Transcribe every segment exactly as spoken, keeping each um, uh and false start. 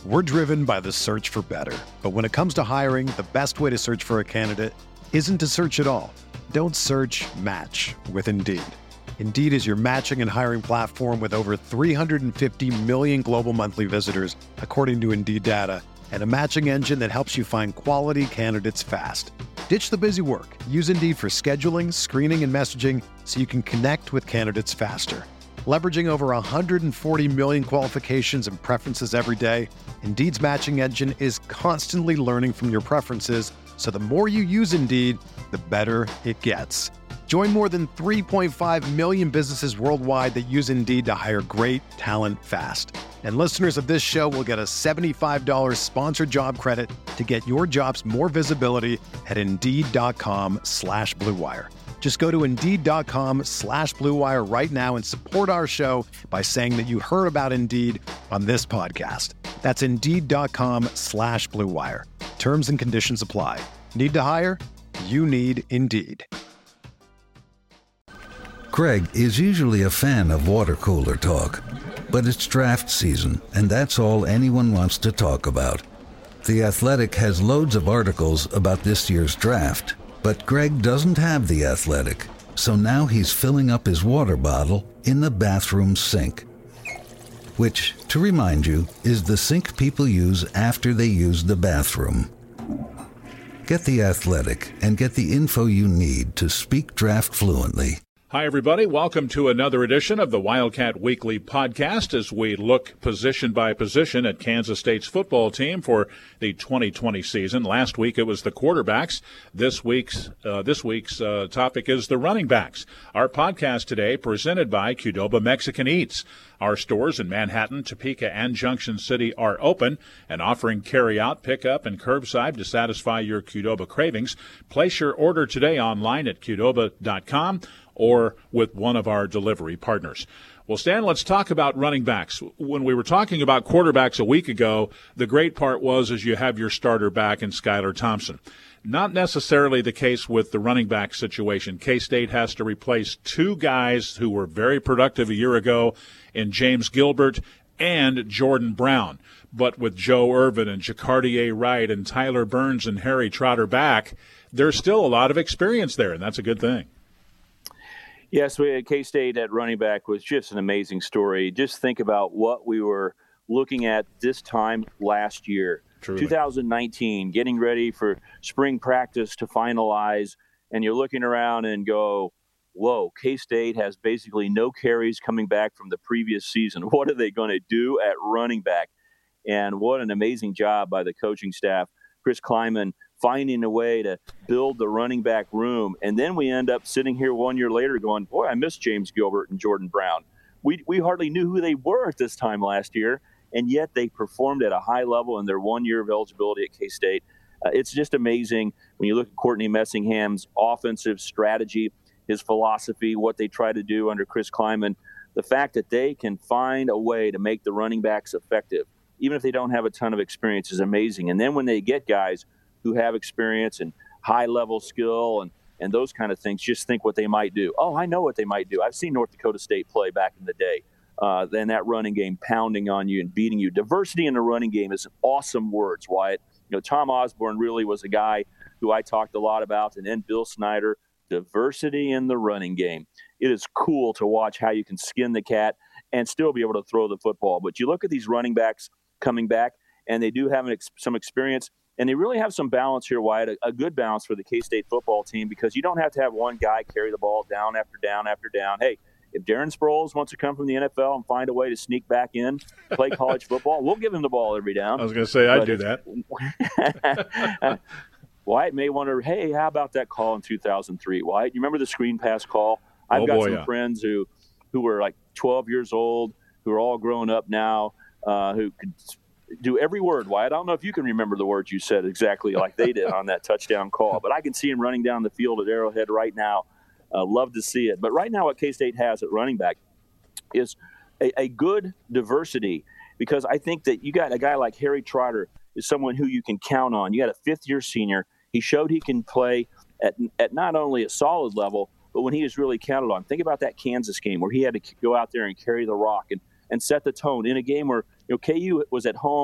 We're driven by the search for better. But when it comes to hiring, the best way to search for a candidate isn't to search at all. Don't search, match with Indeed. Indeed is your matching and hiring platform with over three hundred fifty million global monthly visitors, according to Indeed data, and a matching engine that helps you find quality candidates fast. Ditch the busy work. Use Indeed for scheduling, screening, and messaging so you can connect with candidates faster. Leveraging over one hundred forty million qualifications and preferences every day, Indeed's matching engine is constantly learning from your preferences, so the more you use Indeed, the better it gets. Join more than three point five million businesses worldwide that use Indeed to hire great talent fast. And listeners of this show will get a seventy-five dollars sponsored job credit to get your jobs more visibility at Indeed.com slash Blue Wire. Just go to Indeed.com slash Blue Wire right now and support our show by saying that you heard about Indeed on this podcast. That's Indeed.com slash Blue Wire. Terms and conditions apply. Need to hire? You need Indeed. Greg is usually a fan of water cooler talk, but it's draft season, and that's all anyone wants to talk about. The Athletic has loads of articles about this year's draft, but Greg doesn't have The Athletic, so now he's filling up his water bottle in the bathroom sink, which, to remind you, is the sink people use after they use the bathroom. Get The Athletic and get the info you need to speak draft fluently. Hi, everybody. Welcome to another edition of the Wildcat Weekly podcast as we look position by position at Kansas State's football team for the twenty twenty season. Last week it was the quarterbacks. This week's uh, this week's uh, topic is the running backs. Our podcast today presented by Qdoba Mexican Eats. Our stores in Manhattan, Topeka, and Junction City are open and offering carry-out, pickup, and curbside to satisfy your Qdoba cravings. Place your order today online at Qdoba dot com or with one of our delivery partners. Well, Stan, let's talk about running backs. When we were talking about quarterbacks a week ago, the great part was is you have your starter back in Skylar Thompson. Not necessarily the case with the running back situation. K-State has to replace two guys who were very productive a year ago in James Gilbert and Jordan Brown. But with Joe Irvin and Jacardier Wright and Tyler Burns and Harry Trotter back, there's still a lot of experience there, and that's a good thing. Yes, we had K-State at running back was just an amazing story. Just think about what we were looking at this time last year. Truly. two thousand nineteen, getting ready for spring practice to finalize, and you're looking around and go, whoa, K-State has basically no carries coming back from the previous season. What are they going to do at running back? And what an amazing job by the coaching staff, Chris Kleiman, finding a way to build the running back room. And then we end up sitting here one year later going, boy, I miss James Gilbert and Jordan Brown. We we hardly knew who they were at this time last year, and yet they performed at a high level in their one year of eligibility at K-State. Uh, it's just amazing when you look at Courtney Messingham's offensive strategy, his philosophy, what they try to do under Chris Kleiman, the fact that they can find a way to make the running backs effective, even if they don't have a ton of experience, is amazing. And then when they get guys who have experience and high-level skill and, and those kind of things, just think what they might do. Oh, I know what they might do. I've seen North Dakota State play back in the day. Uh, then that running game pounding on you and beating you. Diversity in the running game is awesome words, Wyatt. You know, Tom Osborne really was a guy who I talked a lot about, and then Bill Snyder. Diversity in the running game. It is cool to watch how you can skin the cat and still be able to throw the football. But you look at these running backs coming back, and they do have an ex- some experience. And they really have some balance here, Wyatt, a, a good balance for the K-State football team, because you don't have to have one guy carry the ball down after down after down. Hey, if Darren Sproles wants to come from the N F L and find a way to sneak back in, play college football, we'll give him the ball every down. I was going to say, I'd do that. Wyatt may wonder, hey, how about that call in two thousand three? Wyatt, you remember the screen pass call? I've oh, got boy, some yeah. friends who, who were like twelve years old, who are all grown up now, uh, who could – do every word, Wyatt. I don't know if you can remember the words you said exactly like they did on that touchdown call, but I can see him running down the field at Arrowhead right now. Uh, love to see it. But right now what K-State has at running back is a, a good diversity, because I think that you got a guy like Harry Trotter is someone who you can count on. You got a fifth-year senior. He showed he can play at, at not only a solid level, but when he is really counted on. Think about that Kansas game where he had to go out there and carry the rock and, and set the tone in a game where, you know, K U was at home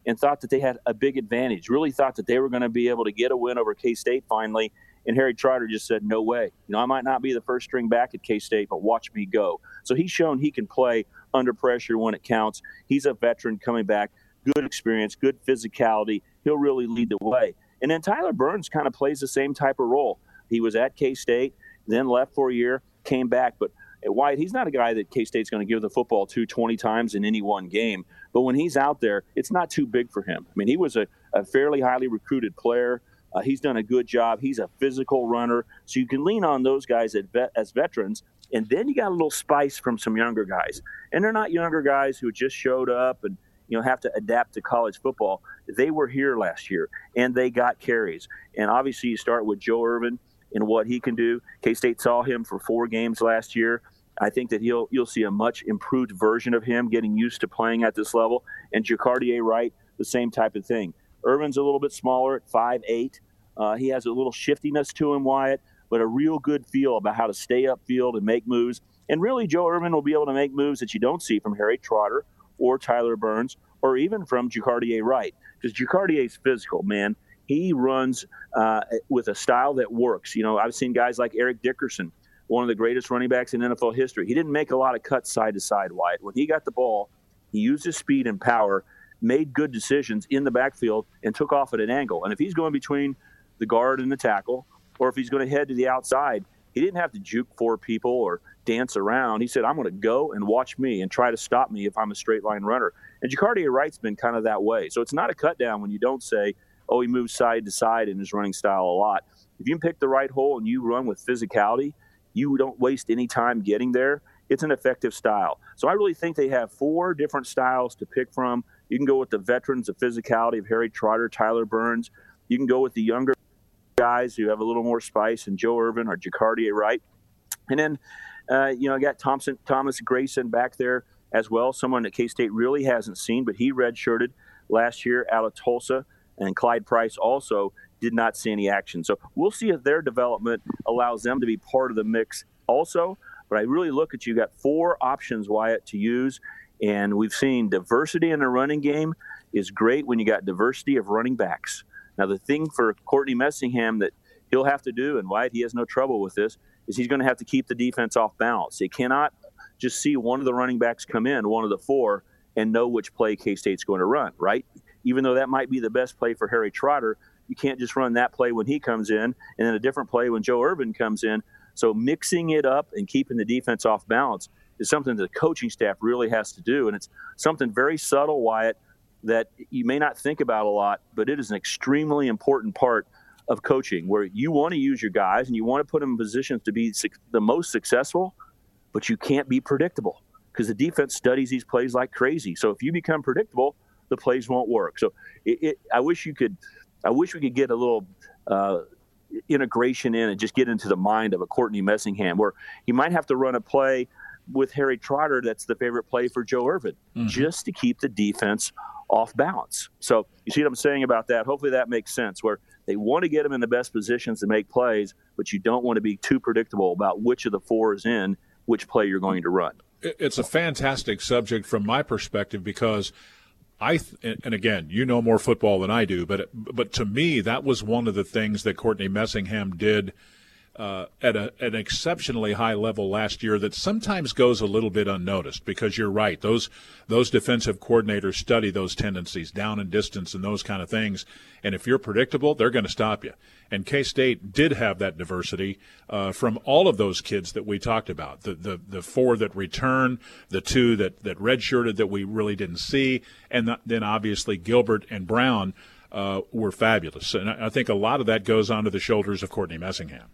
and thought that they had a big advantage, really thought that they were going to be able to get a win over K-State finally. And Harry Trotter just said, no way. You know, I might not be the first string back at K-State, but watch me go. So he's shown he can play under pressure when it counts. He's a veteran coming back, good experience, good physicality. He'll really lead the way. And then Tyler Burns kind of plays the same type of role. He was at K-State, then left for a year, came back. But at Wyatt, he's not a guy that K-State's going to give the football to twenty times in any one game. But when he's out there, it's not too big for him. I mean, he was a, a fairly highly recruited player. Uh, he's done a good job. He's a physical runner. So you can lean on those guys at vet, as veterans. And then you got a little spice from some younger guys. And they're not younger guys who just showed up and, you know, have to adapt to college football. They were here last year, and they got carries. And obviously you start with Joe Irvin and what he can do. K-State saw him for four games last year. I think that he'll you'll see a much improved version of him getting used to playing at this level. And Jacardier Wright, the same type of thing. Irvin's a little bit smaller at five eight. Uh, he has a little shiftiness to him, Wyatt, but a real good feel about how to stay upfield and make moves. And really, Joe Irvin will be able to make moves that you don't see from Harry Trotter or Tyler Burns or even from Jacardier Wright. Because Jacardier's physical, man. He runs uh, with a style that works. You know, I've seen guys like Eric Dickerson, one of the greatest running backs in N F L history. He didn't make a lot of cuts side to side, Wyatt. When he got the ball, he used his speed and power, made good decisions in the backfield, and took off at an angle. And if he's going between the guard and the tackle, or if he's going to head to the outside, he didn't have to juke four people or dance around. He said, I'm going to go and watch me and try to stop me if I'm a straight line runner. And Jacardier Wright's been kind of that way. So it's not a cut down when you don't say, oh, he moves side to side in his running style a lot. If you can pick the right hole and you run with physicality, you don't waste any time getting there, it's an effective style. So I really think they have four different styles to pick from. You can go with the veterans, the physicality of Harry Trotter, Tyler Burns. You can go with the younger guys who have a little more spice, and Joe Irvin or Jacardier Wright. And then, uh, you know, I got Thompson, Thomas Grayson back there as well, someone that K-State really hasn't seen, but he redshirted last year out of Tulsa, and Clyde Price also did not see any action. So we'll see if their development allows them to be part of the mix also. But I really look at you got four options, Wyatt, to use, and we've seen diversity in the running game is great when you got diversity of running backs. Now, the thing for Courtney Messingham that he'll have to do, and Wyatt, he has no trouble with this, is he's going to have to keep the defense off balance. He cannot just see one of the running backs come in, one of the four, and know which play K-State's going to run, right? Even though that might be the best play for Harry Trotter, you can't just run that play when he comes in and then a different play when Joe Irvin comes in. So mixing it up and keeping the defense off balance is something that the coaching staff really has to do, and it's something very subtle, Wyatt, that you may not think about a lot, but it is an extremely important part of coaching where you want to use your guys and you want to put them in positions to be su- the most successful, but you can't be predictable because the defense studies these plays like crazy. So if you become predictable, the plays won't work. So it, it, I wish you could, I wish we could get a little uh, integration in and just get into the mind of a Courtney Messingham where he might have to run a play with Harry Trotter that's the favorite play for Joe Irvin, mm-hmm. just to keep the defense off balance. So you see what I'm saying about that? Hopefully that makes sense where they want to get them in the best positions to make plays, but you don't want to be too predictable about which of the four is in, which play you're going to run. It's a fantastic subject from my perspective because I, th- and again, you know more football than I do, but but to me, that was one of the things that Courtney Messingham did Uh, at a, an exceptionally high level last year that sometimes goes a little bit unnoticed because you're right. Those those defensive coordinators study those tendencies, down and distance and those kind of things. And if you're predictable, they're going to stop you. And K-State did have that diversity uh, from all of those kids that we talked about, the the, the four that return, the two that, that redshirted that we really didn't see, and th- then obviously Gilbert and Brown uh, were fabulous. And I, I think a lot of that goes onto the shoulders of Courtney Messingham.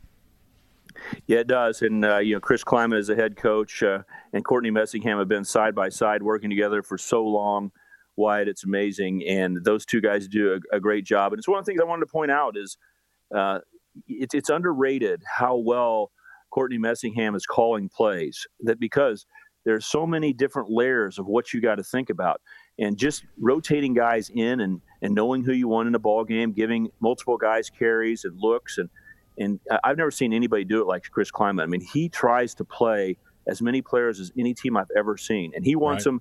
Yeah, it does. And, uh, you know, Chris Kleiman is the head coach, uh, and Courtney Messingham have been side by side working together for so long. Wyatt, it's amazing. And those two guys do a, a great job. And it's one of the things I wanted to point out is uh, it's, it's underrated how well Courtney Messingham is calling plays, that because there's so many different layers of what you got to think about. And just rotating guys in and, and knowing who you want in a ball game, giving multiple guys carries and looks and And I've never seen anybody do it like Chris Kleiman. I mean, he tries to play as many players as any team I've ever seen. And he wants right. them,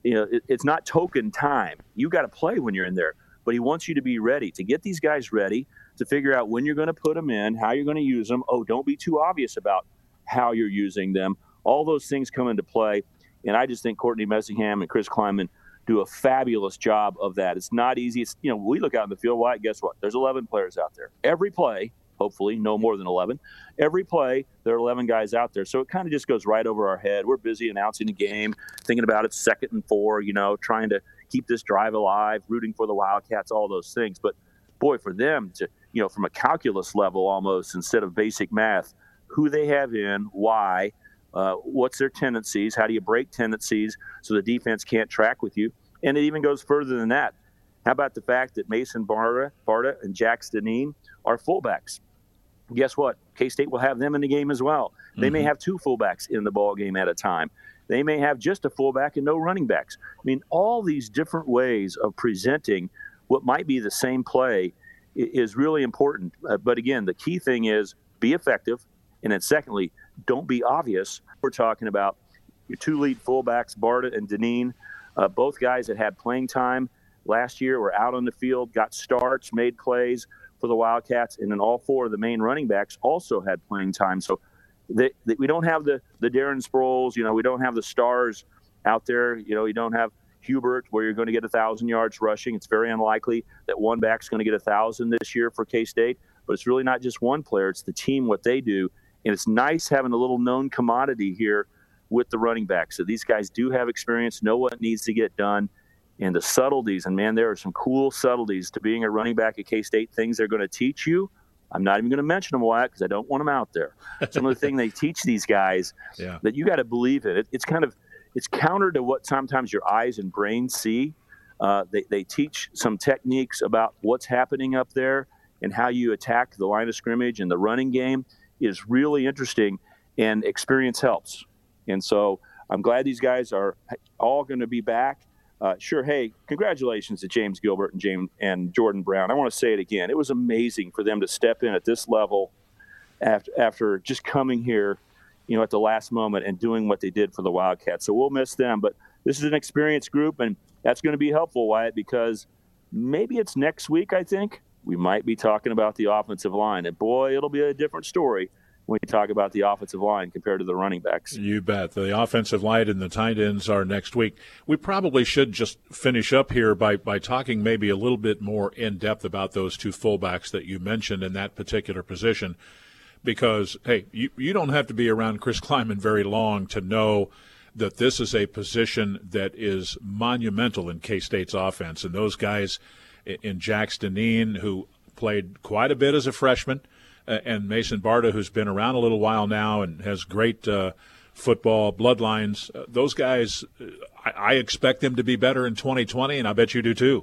you know, it, it's not token time. You got to play when you're in there, but he wants you to be ready, to get these guys ready, to figure out when you're going to put them in, how you're going to use them. Oh, don't be too obvious about how you're using them. All those things come into play, and I just think Courtney Messingham and Chris Klieman do a fabulous job of that. It's not easy. It's, you know, we look out in the field, Wyatt, guess what? There's eleven players out there. Every play, hopefully no more than eleven, every play, there are eleven guys out there. So it kind of just goes right over our head. We're busy announcing the game, thinking about it second and four, you know, trying to keep this drive alive, rooting for the Wildcats, all those things. But, boy, for them to, you know, from a calculus level almost instead of basic math, who they have in, why, uh, what's their tendencies, how do you break tendencies so the defense can't track with you. And it even goes further than that. How about the fact that Mason Barta, Barta and Jax Deneen are fullbacks? Guess what? K-State will have them in the game as well. They mm-hmm. may have two fullbacks in the ball game at a time. They may have just a fullback and no running backs. I mean, all these different ways of presenting what might be the same play is really important. Uh, but again, the key thing is be effective. And then secondly, don't be obvious. We're talking about your two lead fullbacks, Barta and Deneen, uh, both guys that had playing time last year, were out on the field, got starts, made plays for the Wildcats. And then all four of the main running backs also had playing time. So they, they, we don't have the, the Darren Sproles, you know, we don't have the stars out there. You know, you don't have Hubert where you're going to get one thousand yards rushing. It's very unlikely that one back's going to get one thousand this year for K-State. But it's really not just one player. It's the team, what they do. And it's nice having a little known commodity here with the running backs. So these guys do have experience, know what needs to get done, and the subtleties. And, man, there are some cool subtleties to being a running back at K-State, things they're going to teach you. I'm not even going to mention them, Wyatt, because I don't want them out there. Some of the things they teach these guys yeah. that you got to believe in. It, it's kind of it's counter to what sometimes your eyes and brain see. Uh, they, they teach some techniques about what's happening up there and how you attack the line of scrimmage and the running game is really interesting, and experience helps. And so I'm glad these guys are all going to be back. Uh, sure, hey, congratulations to James Gilbert and James and Jordan Brown. I want to say it again. It was amazing for them to step in at this level after after just coming here, you know, at the last moment and doing what they did for the Wildcats. So we'll miss them, but this is an experienced group, and that's going to be helpful, Wyatt, because maybe it's next week, I think, we might be talking about the offensive line. And, boy, it'll be a different story when you talk about the offensive line compared to the running backs. You bet. The offensive line and the tight ends are next week. We probably should just finish up here by, by talking maybe a little bit more in depth about those two fullbacks that you mentioned in that particular position. Because, hey, you, you don't have to be around Chris Klieman very long to know that this is a position that is monumental in K-State's offense. And those guys in Jax Deneen, who played quite a bit as a freshman, uh, and Mason Barta, who's been around a little while now and has great uh, football bloodlines. Uh, those guys, uh, I, I expect them to be better in twenty twenty, and I bet you do too.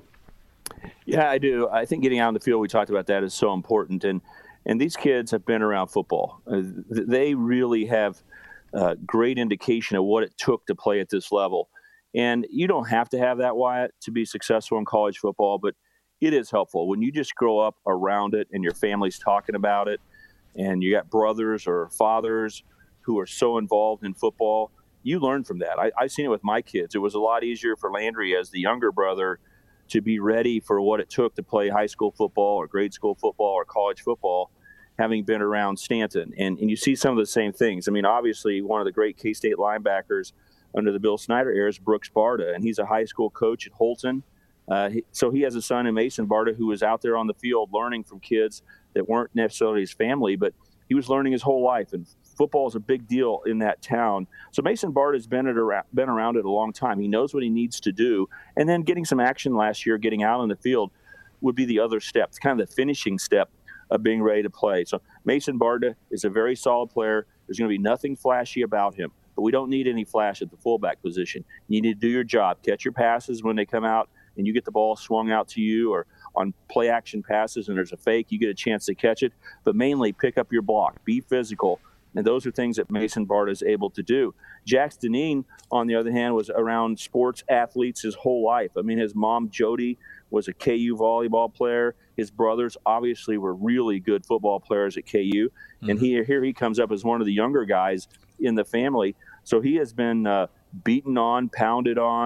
Yeah, I do. I think getting out on the field, we talked about that, is so important. And and these kids have been around football. Uh, they really have uh, great indication of what it took to play at this level. And you don't have to have that, Wyatt, to be successful in college football, but it is helpful when you just grow up around it and your family's talking about it and you got brothers or fathers who are so involved in football. You learn from that. I, I've seen it with my kids. It was a lot easier for Landry as the younger brother to be ready for what it took to play high school football or grade school football or college football, having been around Stanton. And, and you see some of the same things. I mean, obviously, one of the great K-State linebackers under the Bill Snyder era is Brooks Barta, and he's a high school coach at Holton. Uh, he, so he has a son in Mason Barta who was out there on the field learning from kids that weren't necessarily his family, but he was learning his whole life. And football is a big deal in that town. So Mason Barta has been, it around, been around it a long time. He knows what he needs to do. And then getting some action last year, getting out on the field, would be the other step. It's kind of the finishing step of being ready to play. So Mason Barta is a very solid player. There's going to be nothing flashy about him, but we don't need any flash at the fullback position. You need to do your job. Catch your passes when they come out and you get the ball swung out to you, or on play action passes and there's a fake, you get a chance to catch it. But mainly pick up your block, be physical. And those are things that Mason Barta is able to do. Jax Deneen, on the other hand, was around sports athletes his whole life. I mean, his mom, Jody, was a K U volleyball player. His brothers obviously were really good football players at K U. Mm-hmm. And he, here he comes up as one of the younger guys in the family. So he has been uh, beaten on, pounded on,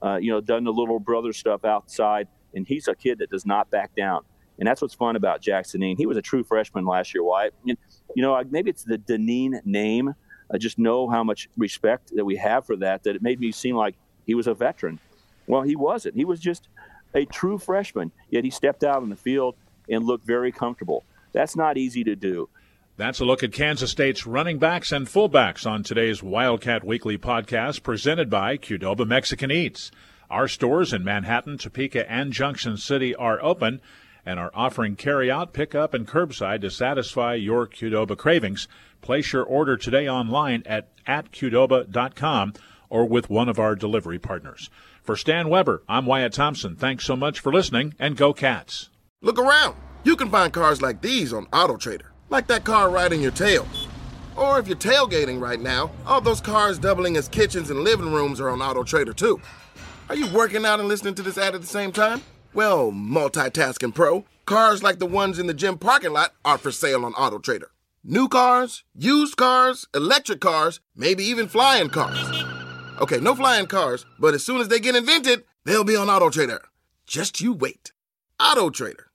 uh, you know, done the little brother stuff outside, and he's a kid that does not back down. And that's what's fun about Jackson Dean. He was a true freshman last year, Wyatt. And, you know, maybe it's the Deneen name. I just know how much respect that we have for that, that it made me seem like he was a veteran. Well, he wasn't. He was just a true freshman, yet he stepped out on the field and looked very comfortable. That's not easy to do. That's a look at Kansas State's running backs and fullbacks on today's Wildcat Weekly podcast presented by Qdoba Mexican Eats. Our stores in Manhattan, Topeka, and Junction City are open and are offering carry-out, pick-up, and curbside to satisfy your Qdoba cravings. Place your order today online at, at qdoba dot com or with one of our delivery partners. For Stan Weber, I'm Wyatt Thompson. Thanks so much for listening, and go Cats. Look around. You can find cars like these on AutoTrader, like that car riding your tail. Or if you're tailgating right now, all those cars doubling as kitchens and living rooms are on AutoTrader too. Are you working out and listening to this ad at the same time? Well, multitasking pro, cars like the ones in the gym parking lot are for sale on AutoTrader. New cars, used cars, electric cars, maybe even flying cars. Okay, no flying cars, but as soon as they get invented, they'll be on AutoTrader. Just you wait. AutoTrader.